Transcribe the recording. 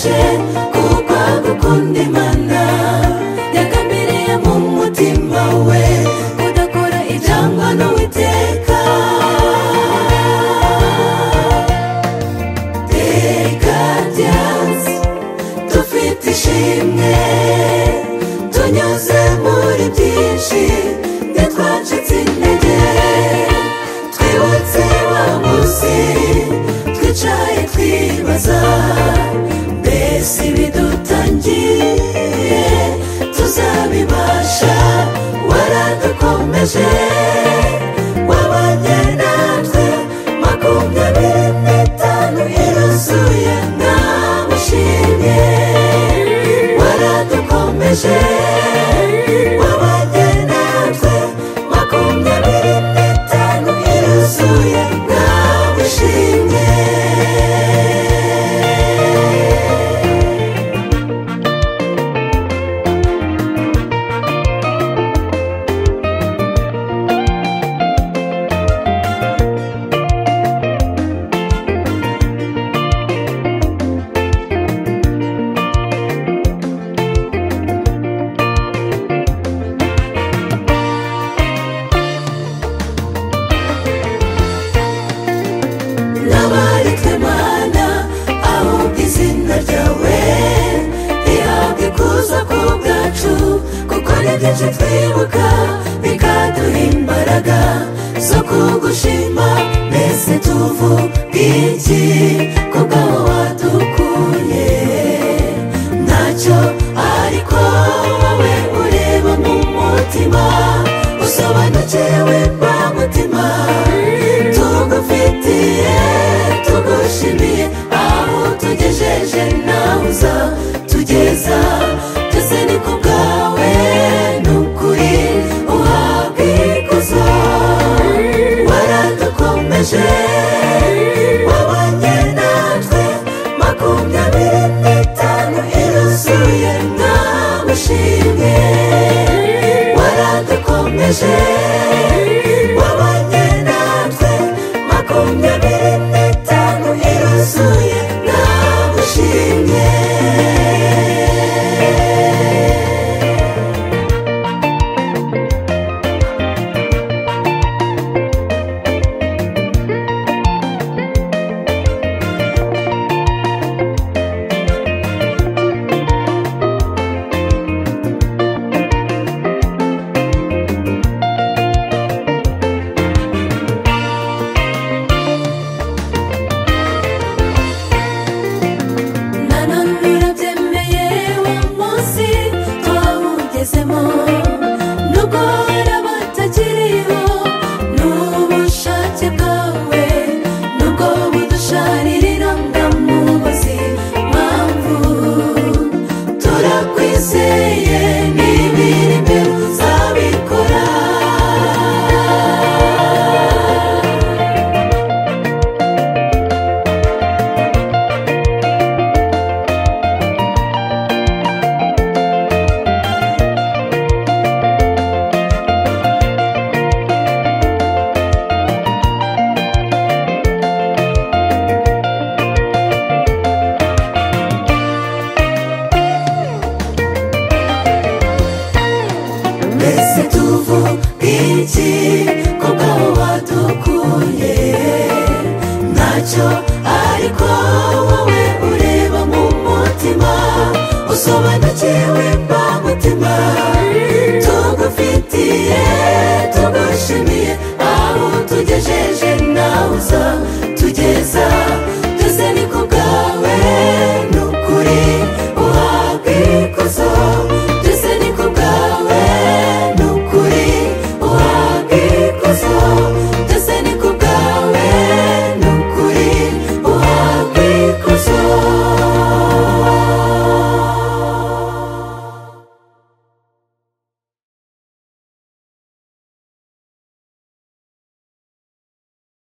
dufashe kuko gukunda Imana yagambiriye mu mutima we kudakora ibyangwa n'Uwiteka. Teka dance dufite ishimwe tunyuze muri byinshi twacitse intege twibutse wa munsi twicaye twibaza mbese bidutangiye tuzabibasha. Waradukomeje wabanye natwe 25 iruzuye nkamushimye. Waradukomeje wabanye natwe 25 iruzuye nkamushimye. Nabaritwe Mana ahubwo izina ryawe rihabwa ikuzo ku bwacu, kuko ni byinshi twibuka bikaduha imbaraga zo kugushima. Mbese tuvuga iki kubw'aho wadukuye? Ntacyo, ariko wowe ureba mu mutima, usobanukiwe kwa mutima. Tugufitiye tugushimiye aho tugejeje nawe uzatugeza. Byose ni ku bwawe n'ukuri uhabwa ikuzo. Waradukomeje wabanye natwe 25 iruzuye nkamushimye. Waradukomeje wabanye natwe 25 iruzuye nkamushimye. Nubwo hari abatakiriho n'ubushake bwawe, nubwo budusharirira ndamubazi mpamvu. Turakwizeye n'ibiri imbere uzabikora. Mbese tuvuga iki kubw'aho wadukuye? Ntacyo, ariko wowe ureba mu mutima, usobanukiwe kwa mutima. Tugufitiye tugushimiye aho tugejeje nawe